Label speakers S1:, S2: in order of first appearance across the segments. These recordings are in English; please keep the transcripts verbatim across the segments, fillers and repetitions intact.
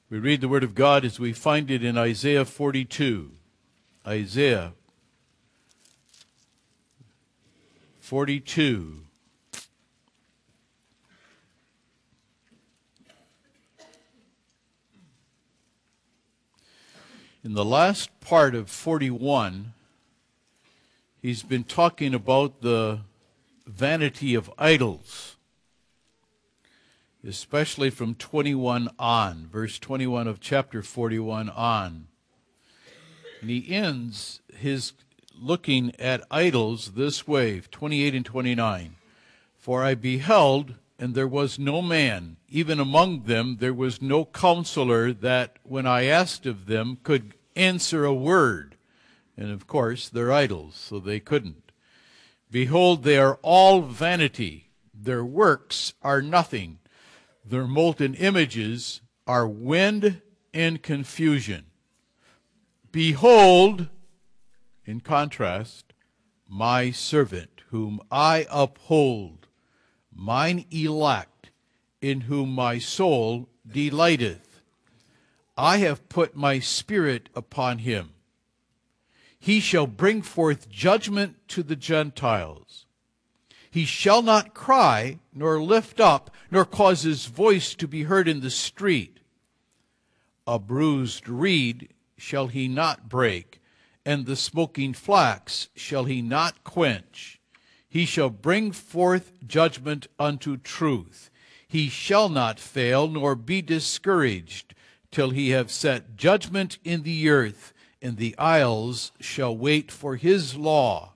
S1: We read the Word of God as we find it in Isaiah forty-two. Isaiah forty-two. In the last part of forty-one, he's been talking about the vanity of idols, especially from twenty-one on, verse twenty-one of chapter forty-one on. And he ends his looking at idols this way, twenty-eight and twenty-nine. For I beheld, and there was no man, even among them there was no counselor that, when I asked of them, could answer a word. And of course, they're idols, so they couldn't. Behold, they are all vanity. Their works are nothing. Their molten images are wind and confusion. Behold, in contrast, my servant, whom I uphold, mine elect, in whom my soul delighteth. I have put my spirit upon him. He shall bring forth judgment to the Gentiles. He shall not cry, nor lift up, nor cause his voice to be heard in the street. A bruised reed shall he not break, and the smoking flax shall he not quench. He shall bring forth judgment unto truth. He shall not fail, nor be discouraged, till he have set judgment in the earth, and the isles shall wait for his law.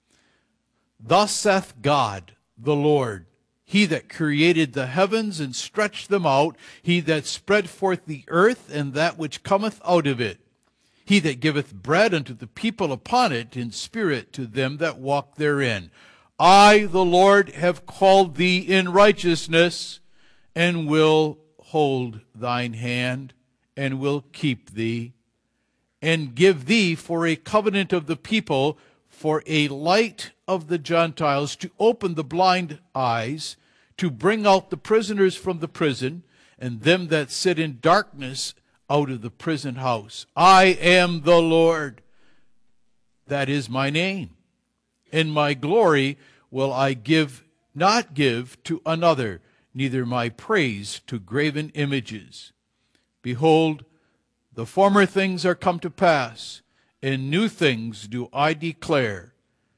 S1: Thus saith God, the Lord, he that created the heavens and stretched them out, he that spread forth the earth and that which cometh out of it, he that giveth bread unto the people upon it, in spirit to them that walk therein. I, the Lord, have called thee in righteousness, and will hold thine hand, and will keep thee, and give thee for a covenant of the people, for a light of the Gentiles, to open the blind eyes, to bring out the prisoners from the prison, and them that sit in darkness out of the prison house. I am the Lord. That is my name. And my glory will I give, not give to another, neither my praise to graven images. Behold, the former things are come to pass, and new things do I declare.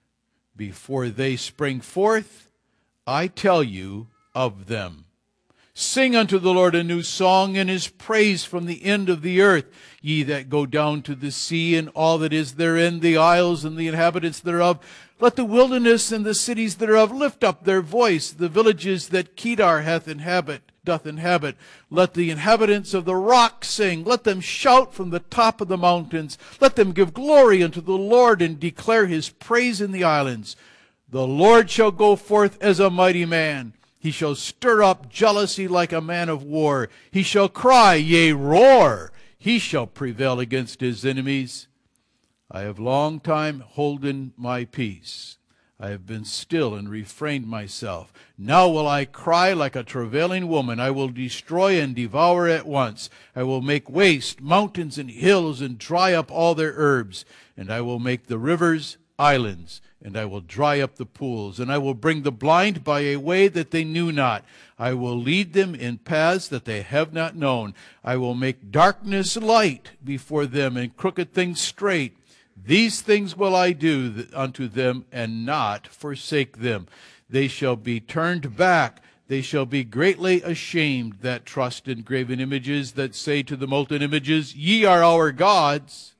S1: Before they spring forth, I tell you of them. Sing unto the Lord a new song, and his praise from the end of the earth. Ye that go down to the sea, and all that is therein, the isles and the inhabitants thereof. Let the wilderness and the cities thereof lift up their voice, the villages that Kedar hath inhabit, doth inhabit. Let the inhabitants of the rock sing. Let them shout from the top of the mountains. Let them give glory unto the Lord, and declare his praise in the islands. The Lord shall go forth as a mighty man. He shall stir up jealousy like a man of war. He shall cry, yea, roar. He shall prevail against his enemies. I have long time holden my peace. I have been still and refrained myself. Now will I cry like a travailing woman. I will destroy and devour at once. I will make waste mountains and hills, and dry up all their herbs. And I will make the rivers islands, and I will dry up the pools. And I will bring the blind by a way that they knew not. I will lead them in paths that they have not known. I will make darkness light before them, and crooked things straight. These things will I do unto them, and not forsake them. They shall be turned back. They shall be greatly ashamed that trust in graven images, that say to the molten images, Ye are our gods.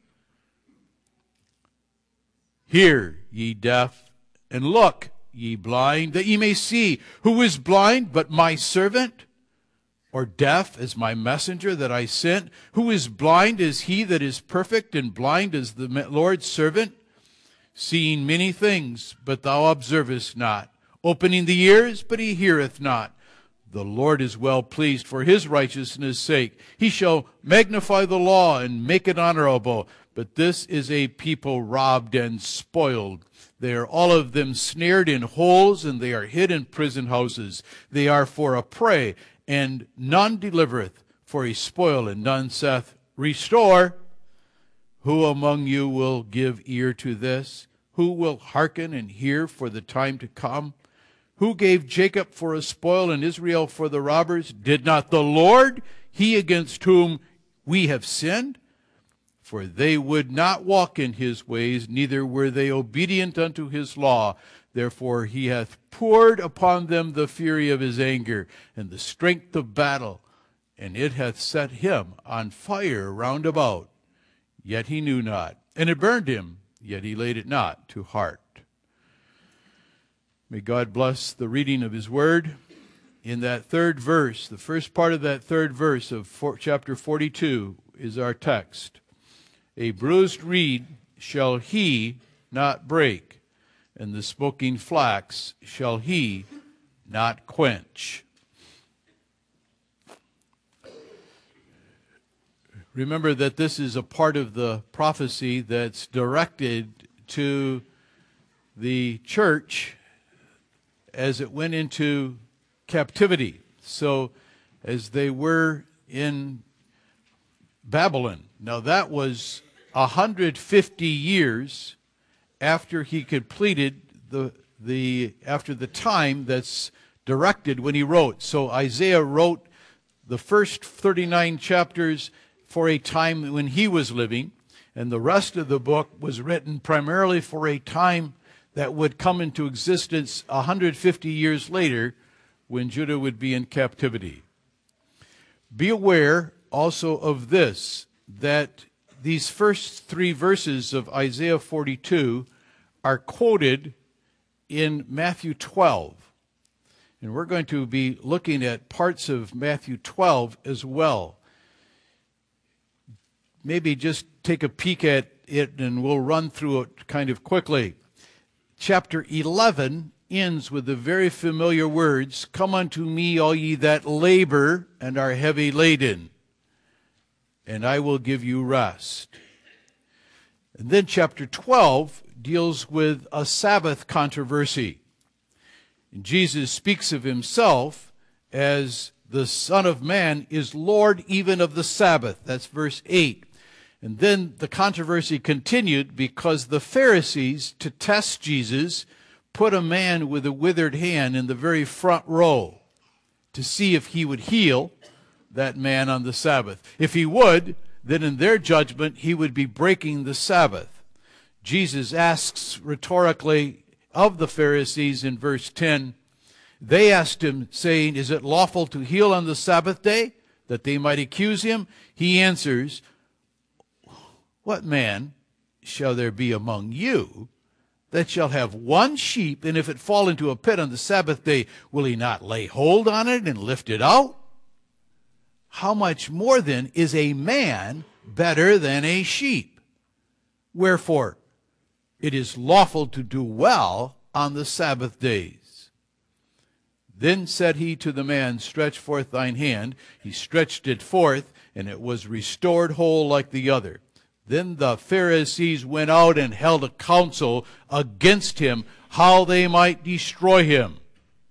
S1: Hear, ye deaf, and look, ye blind, that ye may see. Who is blind but my servant? Or deaf as my messenger that I sent? Who is blind as he that is perfect, and blind as the Lord's servant? Seeing many things, but thou observest not. Opening the ears, but he heareth not. The Lord is well pleased for his righteousness' sake. He shall magnify the law and make it honorable. But this is a people robbed and spoiled. They are all of them snared in holes, and they are hid in prison houses. They are for a prey, and none delivereth. for a spoil, and none saith, Restore. Who among you will give ear to this? Who will hearken and hear for the time to come? Who gave Jacob for a spoil and Israel for the robbers? Did not the Lord, he against whom we have sinned? For they would not walk in his ways, neither were they obedient unto his law. Therefore he hath poured upon them the fury of his anger, and the strength of battle, and it hath set him on fire round about. Yet he knew not, and it burned him, yet he laid it not to heart. May God bless the reading of his word. In that third verse, the first part of that third verse of four, chapter forty-two is our text. A bruised reed shall he not break, and the smoking flax shall he not quench. Remember that this is a part of the prophecy that's directed to the church as it went into captivity. So as they were in Babylon. Now that was one hundred fifty years after he completed the the after the time that's directed when he wrote. So Isaiah wrote the first thirty-nine chapters for a time when he was living, and the rest of the book was written primarily for a time that would come into existence one hundred fifty years later when Judah would be in captivity. Be aware also of this, that these first three verses of Isaiah forty-two are quoted in Matthew twelve. And we're going to be looking at parts of Matthew twelve as well. Maybe just take a peek at it and we'll run through it kind of quickly. Chapter eleven ends with the very familiar words, Come unto me, all ye that labor and are heavy laden, and I will give you rest. And then chapter twelve deals with a Sabbath controversy. And Jesus speaks of himself as the Son of Man is Lord even of the Sabbath. That's verse eight. And then the controversy continued because the Pharisees, to test Jesus, put a man with a withered hand in the very front row to see if he would heal that man on the Sabbath. If he would, then in their judgment, he would be breaking the Sabbath. Jesus asks rhetorically of the Pharisees in verse ten, they asked him, saying, Is it lawful to heal on the Sabbath day, that they might accuse him? He answers, What man shall there be among you that shall have one sheep, and if it fall into a pit on the Sabbath day, will he not lay hold on it and lift it out? How much more then is a man better than a sheep? Wherefore, it is lawful to do well on the Sabbath days. Then said he to the man, Stretch forth thine hand. He stretched it forth, and it was restored whole like the other. Then the Pharisees went out and held a council against him, how they might destroy him.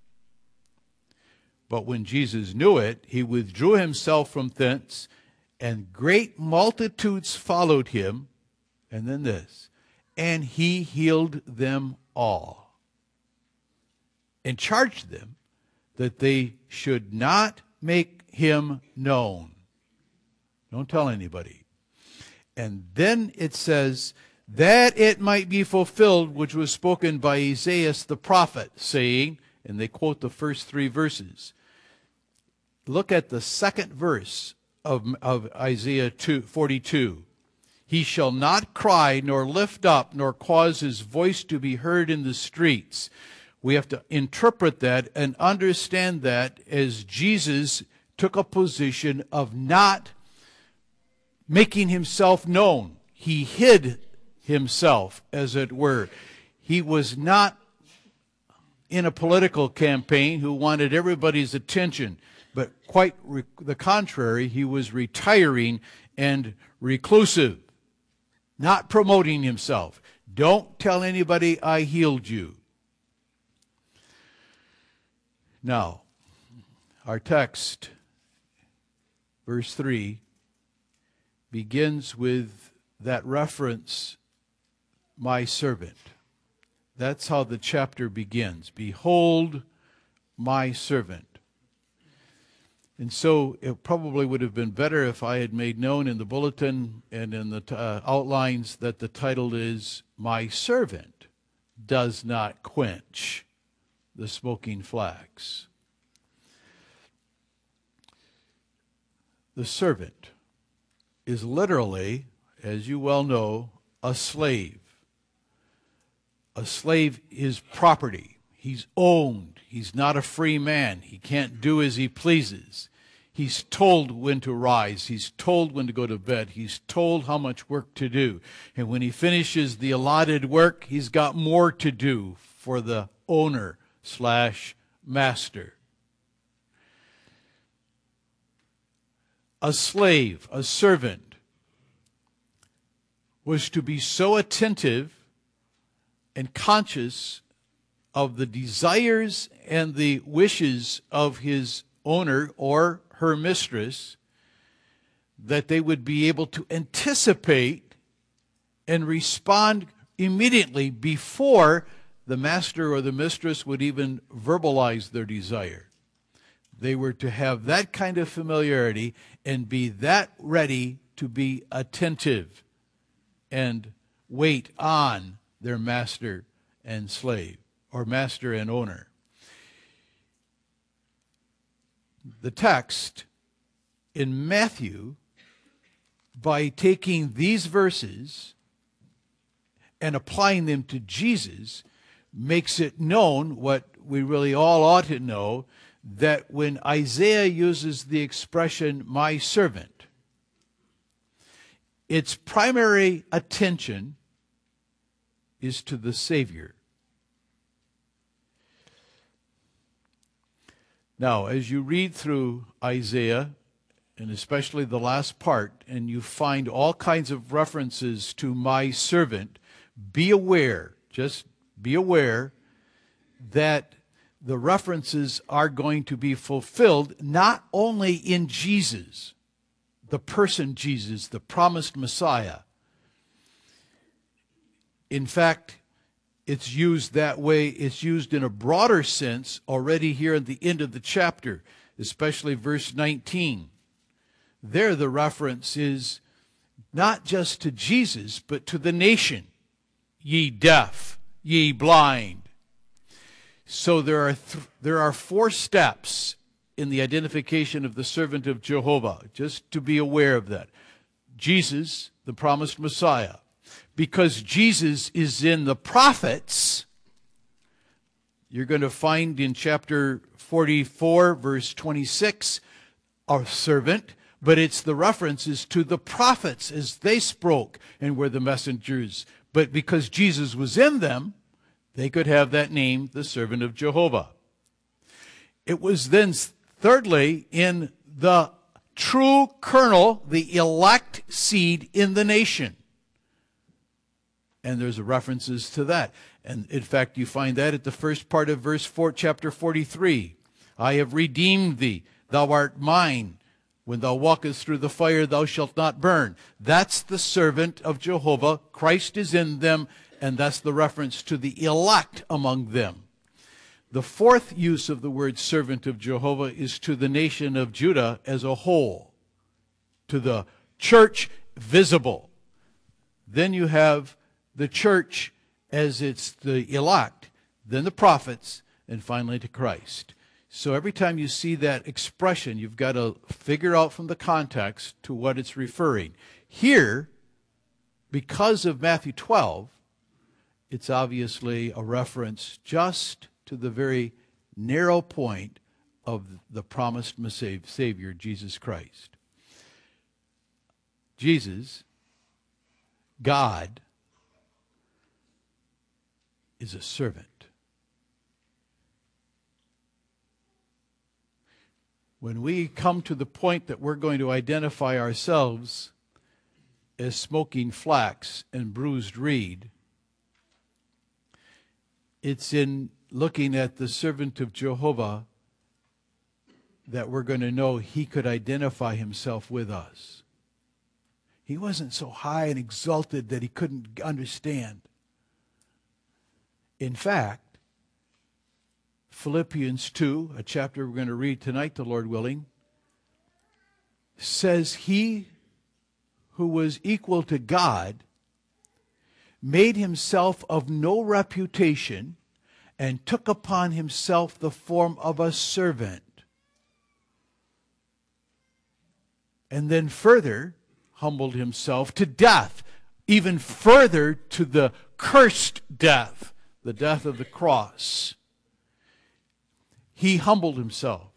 S1: But when Jesus knew it, he withdrew himself from thence, and great multitudes followed him. And then this, and he healed them all, and charged them that they should not make him known. Don't tell anybody. And then it says, that it might be fulfilled, which was spoken by Isaiah the prophet, saying, and they quote the first three verses. Look at the second verse of, of Isaiah forty-two. He shall not cry, nor lift up, nor cause his voice to be heard in the streets. We have to interpret that and understand that as Jesus took a position of not making himself known. He hid himself, as it were. He was not in a political campaign who wanted everybody's attention, but quite re- the contrary, he was retiring and reclusive, not promoting himself. Don't tell anybody I healed you. Now, our text, verse three, begins with that reference, my servant. That's how the chapter begins. Behold, my servant. And so it probably would have been better if I had made known in the bulletin and in the uh, outlines that the title is, My Servant Does Not Quench the Smoking Flax. The servant is literally, as you well know, a slave. A slave is property. He's owned. He's not a free man. He can't do as he pleases. He's told when to rise. He's told when to go to bed. He's told how much work to do. And when he finishes the allotted work, he's got more to do for the owner slash master. A slave, a servant, was to be so attentive and conscious of the desires and the wishes of his owner or her mistress that they would be able to anticipate and respond immediately before the master or the mistress would even verbalize their desire. They were to have that kind of familiarity and be that ready to be attentive and wait on their master and slave, or master and owner. The text in Matthew, by taking these verses and applying them to Jesus, makes it known what we really all ought to know, that when Isaiah uses the expression, my servant, its primary attention is to the Savior. Now, as you read through Isaiah, and especially the last part, and you find all kinds of references to my servant, be aware, just be aware that the references are going to be fulfilled not only in Jesus, the person Jesus, the promised Messiah. In fact, it's used that way. It's used in a broader sense already here at the end of the chapter, especially verse nineteen. There the reference is not just to Jesus, but to the nation. Ye deaf, ye blind. So there are th- there are four steps in the identification of the servant of Jehovah, just to be aware of that. Jesus, the promised Messiah. Because Jesus is in the prophets, you're going to find in chapter forty-four, verse twenty-six, a servant, but it's the references to the prophets as they spoke and were the messengers. But because Jesus was in them, they could have that name, the servant of Jehovah. It was then, thirdly, in the true kernel, the elect seed in the nation. And there's references to that. And in fact, you find that at the first part of verse four, chapter forty-three. I have redeemed thee, thou art mine. When thou walkest through the fire, thou shalt not burn. That's the servant of Jehovah. Christ is in them, and that's the reference to the elect among them. The fourth use of the word servant of Jehovah is to the nation of Judah as a whole, to the church visible. Then you have the church as it's the elect, then the prophets, and finally to Christ. So every time you see that expression, you've got to figure out from the context to what it's referring. Here, because of Matthew twelve, it's obviously a reference just to the very narrow point of the promised Savior, Jesus Christ. Jesus, God, is a servant. When we come to the point that we're going to identify ourselves as smoking flax and bruised reed, it's in looking at the servant of Jehovah that we're going to know he could identify himself with us. He wasn't so high and exalted that he couldn't understand. In fact, Philippians two, a chapter we're going to read tonight, the Lord willing, says he who was equal to God made himself of no reputation and took upon himself the form of a servant. And then further humbled himself to death, even further to the cursed death, the death of the cross. He humbled himself.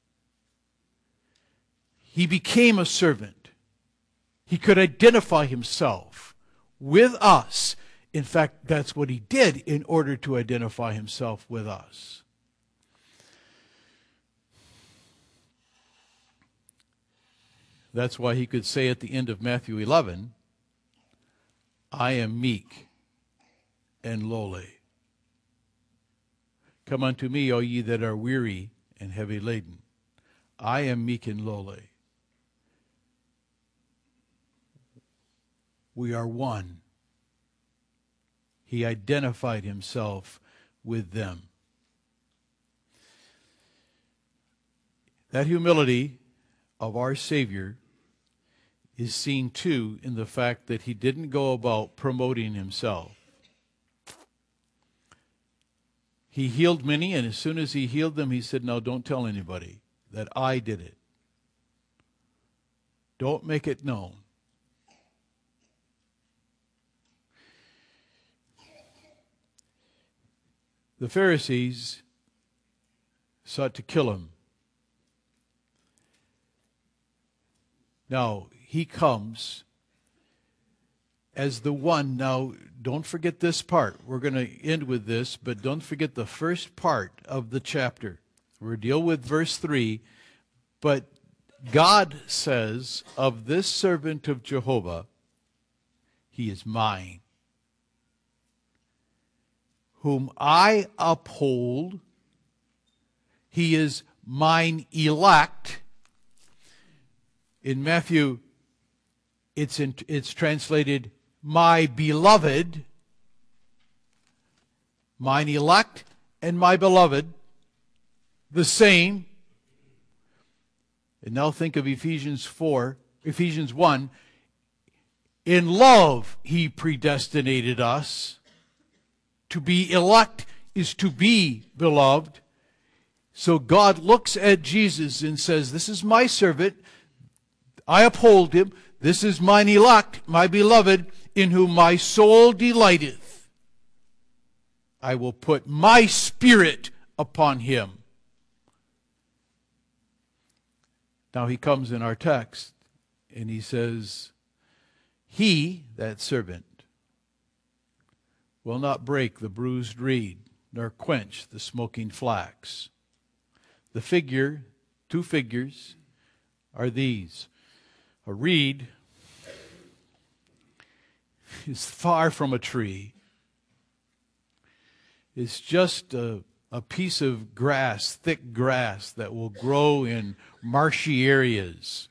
S1: He became a servant. He could identify himself with us. In fact, that's what he did in order to identify himself with us. That's why he could say at the end of Matthew eleven, I am meek and lowly. Come unto me, O ye that are weary and heavy laden. I am meek and lowly. We are one. He identified himself with them. That humility of our Savior is seen too in the fact that he didn't go about promoting himself. He healed many, and as soon as he healed them, he said, no, don't tell anybody that I did it. Don't make it known. The Pharisees sought to kill him. Now, he comes as the one. Now, don't forget this part. We're going to end with this, but don't forget the first part of the chapter. We'll deal with verse three. But God says of this servant of Jehovah, he is mine, whom I uphold. He is mine elect. In Matthew, it's, in, it's translated, my beloved, mine elect and my beloved, the same. And now think of Ephesians four, Ephesians one. In love he predestinated us. To be elect is to be beloved. So God looks at Jesus and says, this is my servant. I uphold him. This is mine elect, my beloved, in whom my soul delighteth. I will put my spirit upon him. Now he comes in our text and he says, he, that servant, will not break the bruised reed, nor quench the smoking flax. The figure, two figures, are these. A reed is far from a tree. It's just a, a piece of grass, thick grass, that will grow in marshy areas.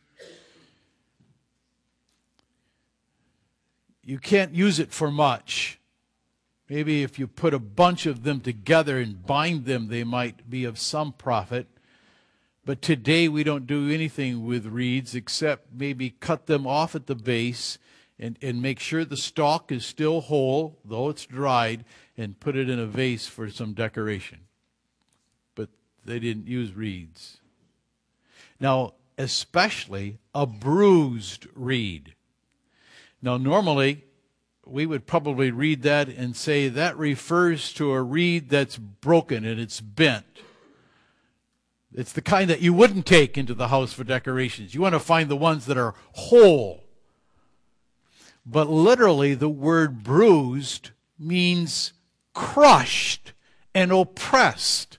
S1: You can't use it for much. Maybe if you put a bunch of them together and bind them, they might be of some profit. But today we don't do anything with reeds except maybe cut them off at the base and, and make sure the stalk is still whole, though it's dried, and put it in a vase for some decoration. But they didn't use reeds. Now, especially a bruised reed. Now, normally, we would probably read that and say that refers to a reed that's broken and it's bent. It's the kind that you wouldn't take into the house for decorations. You want to find the ones that are whole. But literally, the word bruised means crushed and oppressed.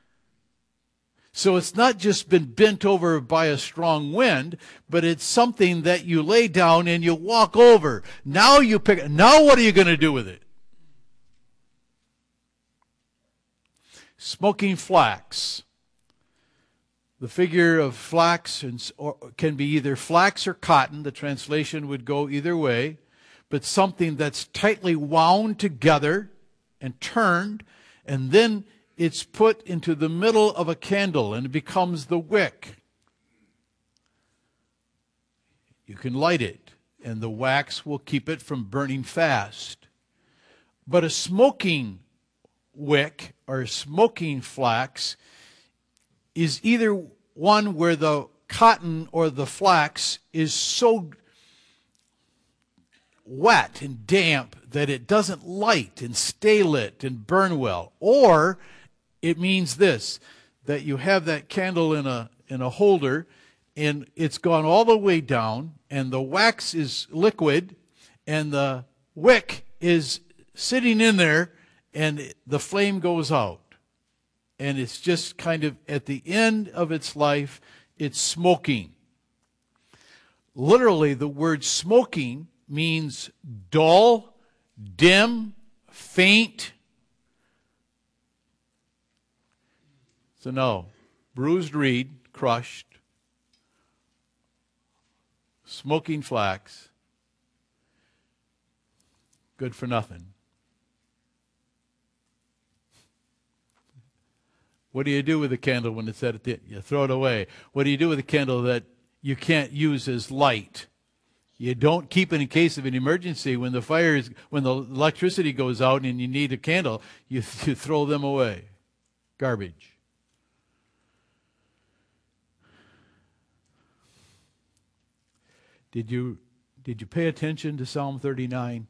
S1: So it's not just been bent over by a strong wind, but it's something that you lay down and you walk over. Now you pick it. Now what are you going to do with it? Smoking flax The figure of flax and, or, can be either flax or cotton. The translation would go either way. But something that's tightly wound together and turned, and then it's put into the middle of a candle and it becomes the wick. You can light it, and the wax will keep it from burning fast. But a smoking wick or smoking flax is either one where the cotton or the flax is so wet and damp that it doesn't light and stay lit and burn well. Or it means this, that you have that candle in a in a holder and it's gone all the way down and the wax is liquid and the wick is sitting in there and the flame goes out. And it's just kind of at the end of its life, it's smoking. Literally, the word smoking means dull, dim, faint. So no, bruised reed, crushed, smoking flax, good for nothing. What do you do with a candle when it's at the end? You throw it away. What do you do with a candle that you can't use as light? You don't keep it in case of an emergency. When the fire is, when the electricity goes out and you need a candle, you, you throw them away. Garbage. Did you did you pay attention to Psalm thirty-nine?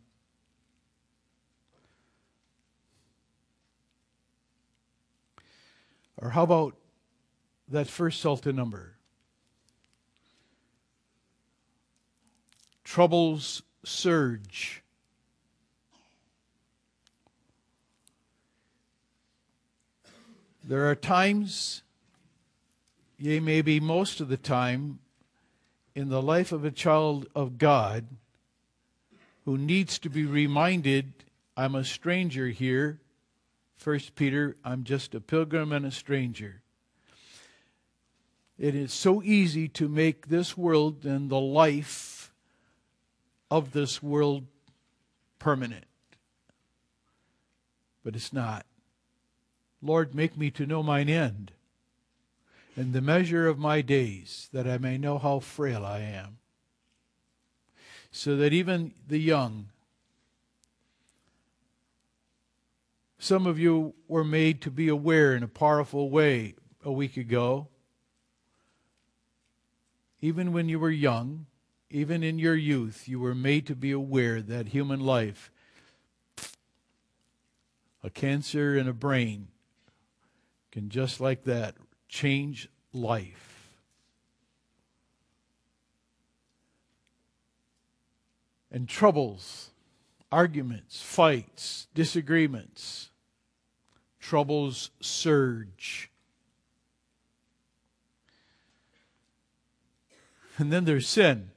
S1: Or how about that first Psalter number? Troubles surge. There are times, yea, maybe most of the time, in the life of a child of God who needs to be reminded, I'm a stranger here. First Peter, I'm just a pilgrim and a stranger. It is so easy to make this world and the life of this world permanent. But it's not. Lord, make me to know mine end and the measure of my days, that I may know how frail I am. So that even the young, some of you were made to be aware in a powerful way a week ago. Even when you were young, even in your youth, you were made to be aware that human life, a cancer in a brain, can just like that change life. And troubles, arguments, fights, disagreements, troubles surge. And then there's sin.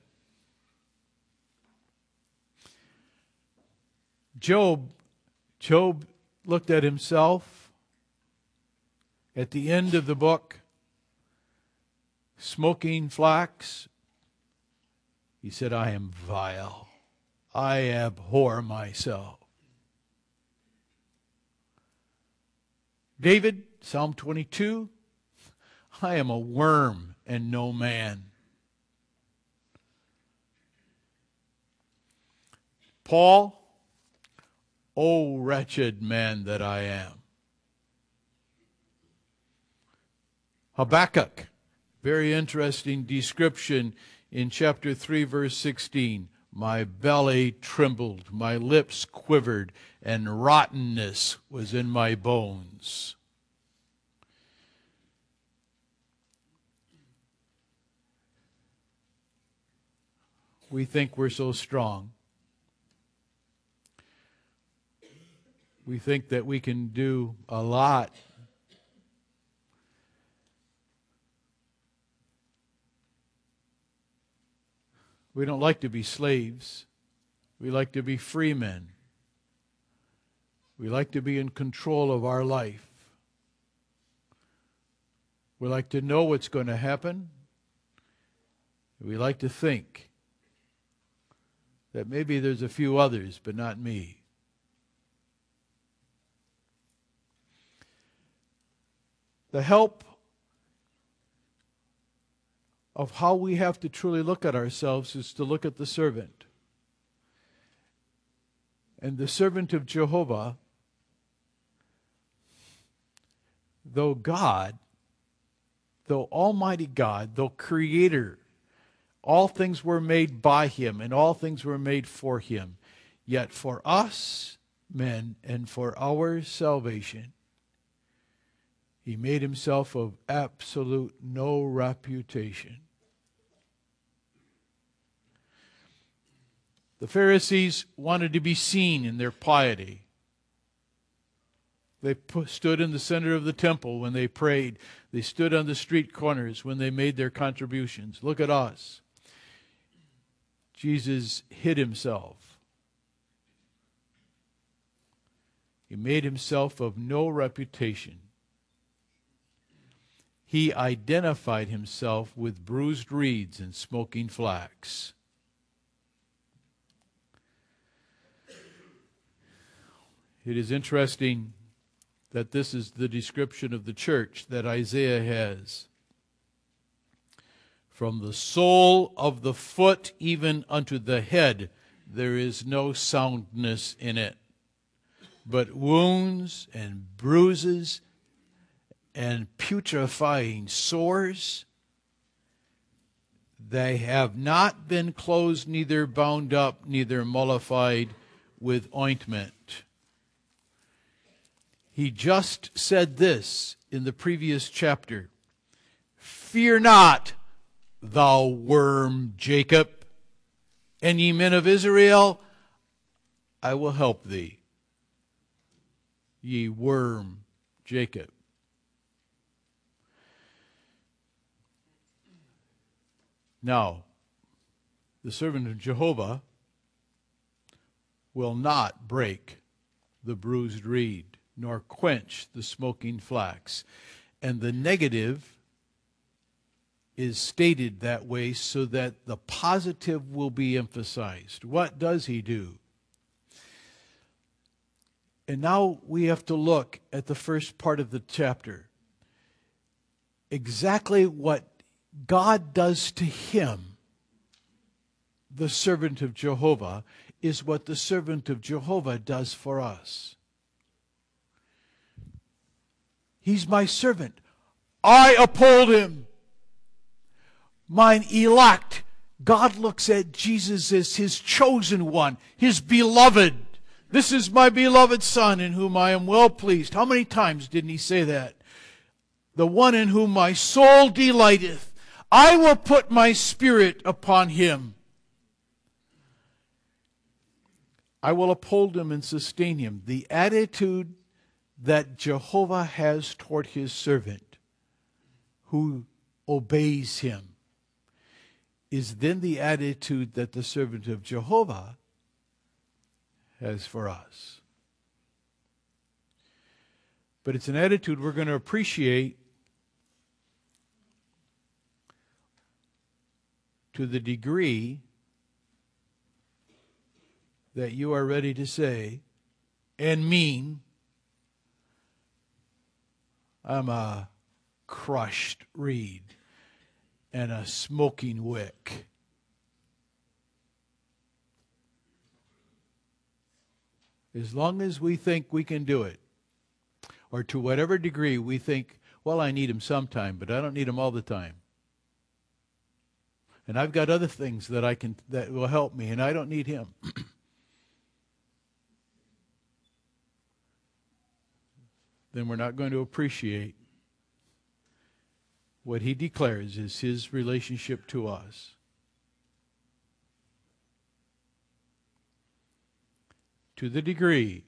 S1: Job, Job looked at himself at the end of the book, smoking flax. He said, I am vile. I abhor myself. David, Psalm twenty-two, I am a worm and no man. Paul, O wretched man that I am. Habakkuk, very interesting description in chapter three, verse sixteen. My belly trembled, my lips quivered, and rottenness was in my bones. We think we're so strong. We think that we can do a lot. We don't like to be slaves. We like to be free men. We like to be in control of our life. We like to know what's going to happen. We like to think that maybe there's a few others, but not me. The help of how we have to truly look at ourselves is to look at the servant. And the servant of Jehovah, though God, though Almighty God, though Creator, all things were made by Him and all things were made for Him. Yet for us men and for our salvation, He made Himself of absolute no reputation. The Pharisees wanted to be seen in their piety. They put, stood in the center of the temple when they prayed. They stood on the street corners when they made their contributions. Look at us. Jesus hid Himself. He made Himself of no reputation. He identified Himself with bruised reeds and smoking flax. It is interesting that this is the description of the church that Isaiah has. From the sole of the foot even unto the head, there is no soundness in it, but wounds and bruises and putrefying sores. They have not been closed, neither bound up, neither mollified with ointment. He just said this in the previous chapter. Fear not, thou worm Jacob, and ye men of Israel, I will help thee. Ye worm Jacob. Now, the servant of Jehovah will not break the bruised reed, nor quench the smoking flax. And the negative is stated that way so that the positive will be emphasized. What does He do? And now we have to look at the first part of the chapter. Exactly what God does to him, the servant of Jehovah, is what the servant of Jehovah does for us. He's my servant. I uphold him. Mine elect. God looks at Jesus as His chosen one, His beloved. This is my beloved Son in whom I am well pleased. How many times didn't He say that? The one in whom my soul delighteth. I will put my spirit upon him. I will uphold him and sustain him. The attitude that Jehovah has toward His servant who obeys Him is then the attitude that the servant of Jehovah has for us. But it's an attitude we're going to appreciate to the degree that you are ready to say and mean, I'm a crushed reed and a smoking wick. As long as we think we can do it, or to whatever degree we think, well, I need Him sometime, but I don't need Him all the time. And I've got other things that I can that will help me, and I don't need Him. Then we're not going to appreciate what He declares is His relationship to us. To the degree,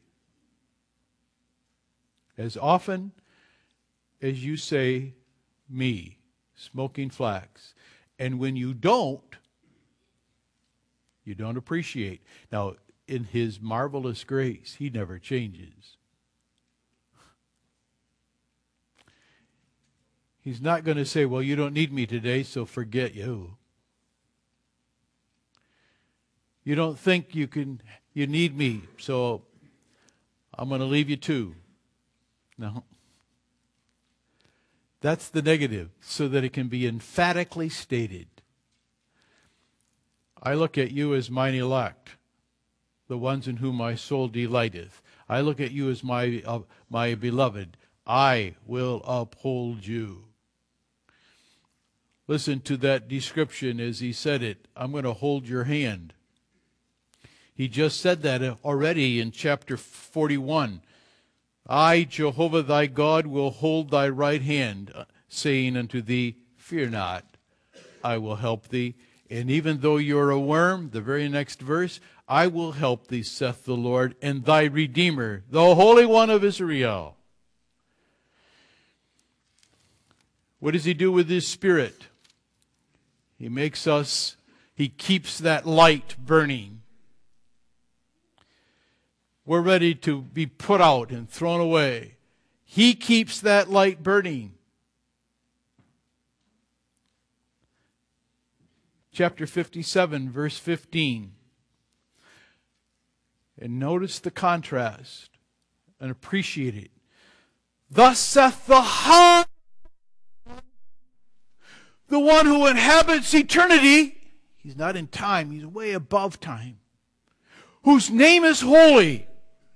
S1: as often as you say, me, smoking flax, and when you don't, you don't appreciate. Now, in His marvelous grace, He never changes. He's not going to say, well, you don't need me today, so forget you. You don't think you can, you need me, so I'm going to leave you too. No. That's the negative, so that it can be emphatically stated. I look at you as mine elect, the ones in whom my soul delighteth. I look at you as my, uh, my beloved. I will uphold you. Listen to that description as he said it. I'm going to hold your hand. He just said that already in chapter forty-one. I, Jehovah thy God, will hold thy right hand, saying unto thee, fear not, I will help thee. And even though you're a worm, the very next verse, I will help thee, saith the Lord, and thy Redeemer, the Holy One of Israel. What does he do with his Spirit? He makes us, he keeps that light burning. We're ready to be put out and thrown away. He keeps that light burning. Chapter fifty-seven, verse fifteen. And notice the contrast and appreciate it. Thus saith the heart, the one who inhabits eternity. He's not in time, he's way above time. Whose name is holy.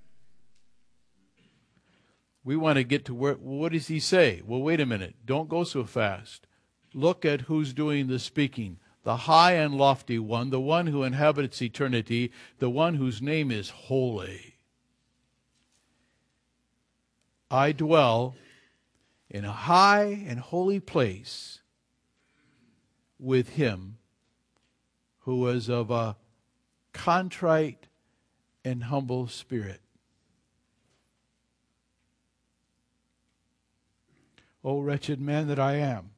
S1: We want to get to where, what does he say? Well, wait a minute. Don't go so fast. Look at who's doing the speaking. The high and lofty one, the one who inhabits eternity, the one whose name is holy. I dwell in a high and holy place with him who is of a contrite and humble spirit. O wretched man that I am.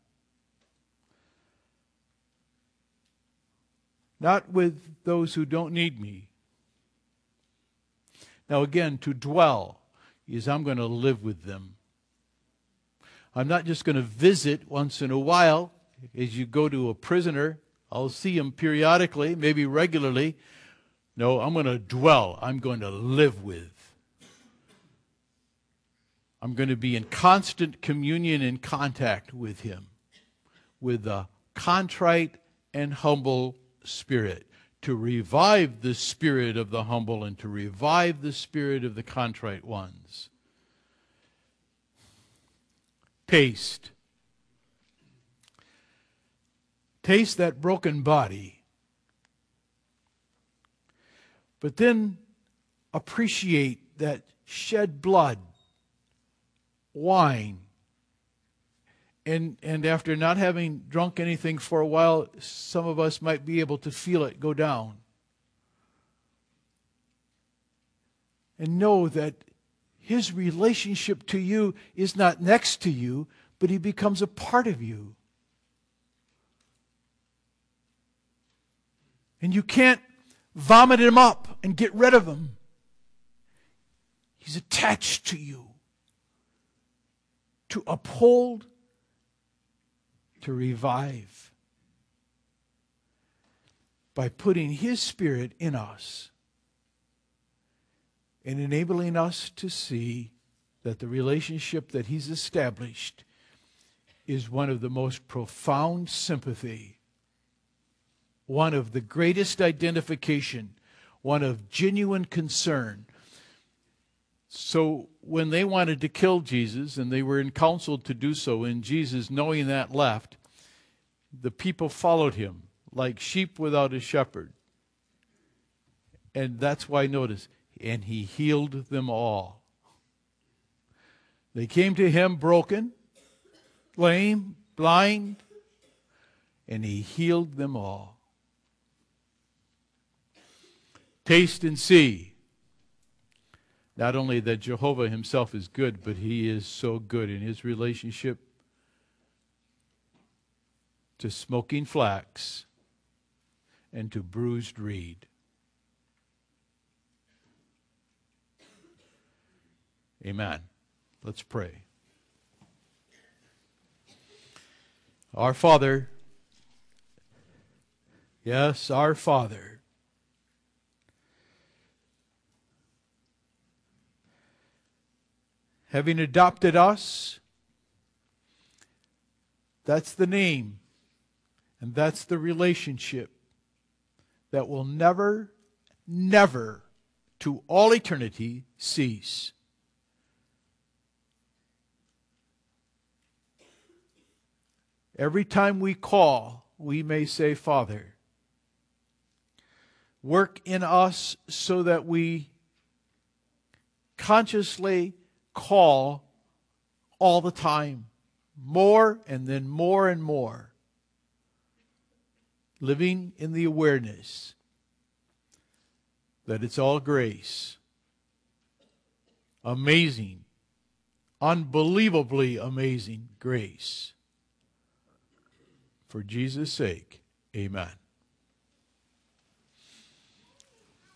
S1: Not with those who don't need me. Now again, to dwell is I'm going to live with them. I'm not just going to visit once in a while. As you go to a prisoner, I'll see him periodically, maybe regularly. No, I'm going to dwell. I'm going to live with. I'm going to be in constant communion and contact with him, with a contrite and humble spirit, to revive the spirit of the humble and to revive the spirit of the contrite ones. Taste. Taste that broken body. But then appreciate that shed blood, wine, and and after not having drunk anything for a while, some of us might be able to feel it go down. And know that his relationship to you is not next to you, but he becomes a part of you. And you can't vomit him up and get rid of him. He's attached to you. To uphold, to revive. By putting his Spirit in us and enabling us to see that the relationship that he's established is one of the most profound sympathy, one of the greatest identification, one of genuine concern. So when they wanted to kill Jesus, and they were counseled to do so, and Jesus, knowing that, left, the people followed him like sheep without a shepherd. And that's why, notice, and he healed them all. They came to him broken, lame, blind, and he healed them all. Taste and see, not only that Jehovah himself is good, but he is so good in his relationship to smoking flax and to bruised reed. Amen. Let's pray. Our Father, yes, our Father, having adopted us, that's the name, and that's the relationship that will never, never, to all eternity, cease. Every time we call, we may say, Father. Work in us so that we consciously call all the time, more and then more and more, living in the awareness that it's all grace. Amazing, unbelievably amazing grace. For Jesus' sake, amen.